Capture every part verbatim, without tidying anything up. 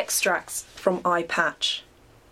Extracts from Eye Patch.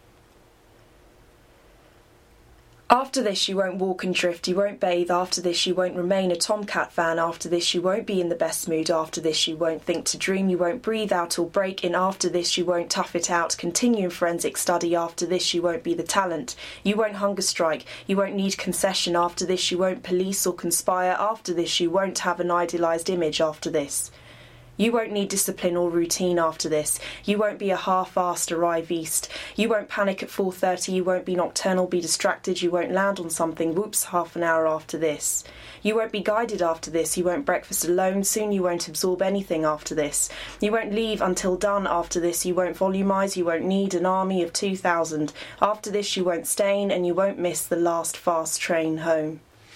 After this you won't walk and drift, you won't bathe, after this you won't remain a Tomcat fan, after this you won't be in the best mood, after this you won't think to dream, you won't breathe out or break in, after this you won't tough it out, continue in forensic study, after this you won't be the talent, you won't hunger strike, you won't need concession, after this you won't police or conspire, after this you won't have an idealised image, after this. You won't need discipline or routine after this. You won't be a half-assed arrive east. You won't panic at four thirty, you won't be nocturnal, be distracted, you won't land on something, whoops, half an hour after this. You won't be guided after this, you won't breakfast alone, soon you won't absorb anything after this. You won't leave until done after this, you won't volumise, you won't need an army of two thousand. After this you won't stain and you won't miss the last fast train home.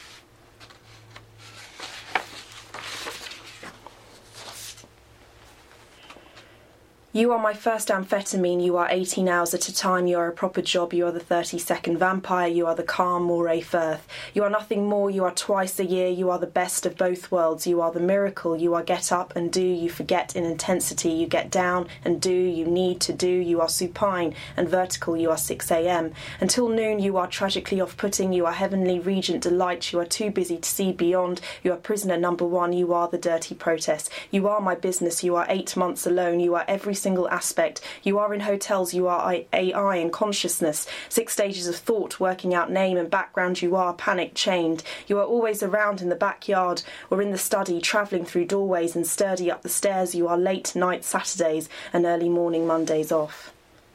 You are my first amphetamine, you are eighteen hours at a time, you are a proper job, you are the thirty-second vampire, you are the calm Moray Firth. You are nothing more, you are twice a year, you are the best of both worlds, you are the miracle, you are get up and do, you forget in intensity, you get down and do, you need to do, you are supine and vertical, you are six a.m. Until noon you are tragically off-putting, you are heavenly regent delight, you are too busy to see beyond, you are prisoner number one, you are the dirty protest, you are my business, you are eight months alone, you are every single aspect. You are in hotels, you are A I and consciousness, six stages of thought, working out name and background, you are panic chained. You are always around in the backyard or in the study, travelling through doorways and sturdy up the stairs, you are late night Saturdays and early morning Mondays off.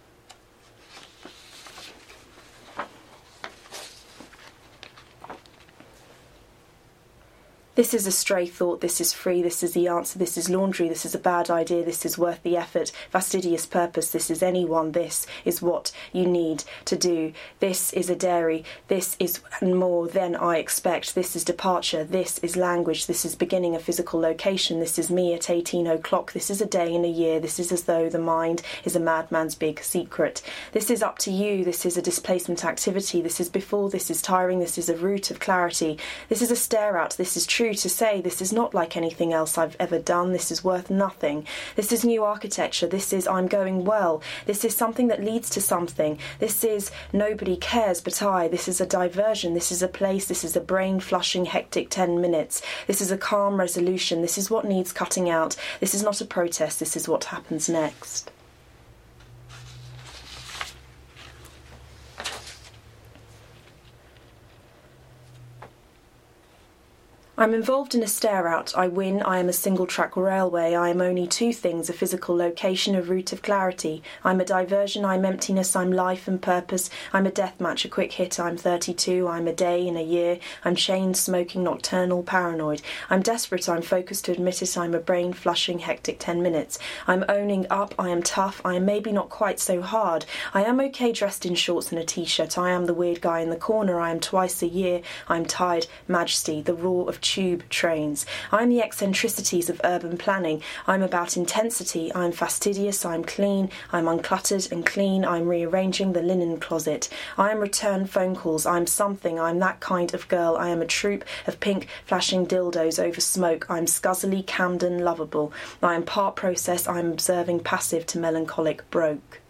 This is a stray thought, this is free, this is the answer, this is laundry, this is a bad idea, this is worth the effort, fastidious purpose, this is anyone, this is what you need to do, this is a dairy, this is more than I expect, this is departure, this is language, this is beginning a physical location, this is me at eighteen o'clock, this is a day in a year, this is as though the mind is a madman's big secret. This is up to you, this is a displacement activity, this is before, this is tiring, this is a route of clarity, this is a stare out, this is true to say, this is not like anything else I've ever done, this is worth nothing, this is new architecture, this is I'm going well, this is something that leads to something, this is nobody cares but I, this is a diversion, this is a place, this is a brain flushing hectic ten minutes, this is a calm resolution, this is what needs cutting out, this is not a protest, this is what happens next. I'm involved in a stare-out, I win, I am a single-track railway, I am only two things, a physical location, a route of clarity. I'm a diversion, I'm emptiness, I'm life and purpose, I'm a death match, a quick hit, I'm thirty-two, I'm a day in a year, I'm chain smoking, nocturnal, paranoid. I'm desperate, I'm focused to admit it, I'm a brain-flushing, hectic ten minutes. I'm owning up, I am tough, I am maybe not quite so hard. I am okay dressed in shorts and a t-shirt, I am the weird guy in the corner, I am twice a year, I'm tired, majesty, the roar of tube trains. I'm the eccentricities of urban planning. I'm about intensity. I'm fastidious. I'm clean. I'm uncluttered and clean. I'm rearranging the linen closet. I am return phone calls. I'm something. I'm that kind of girl. I am a troupe of pink flashing dildos over smoke. I'm scuzzily Camden lovable. I am part process. I'm observing passive to melancholic broke.